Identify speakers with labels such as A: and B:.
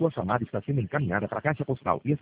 A: Sua chamada está sendo encaminhada para a caixa postal e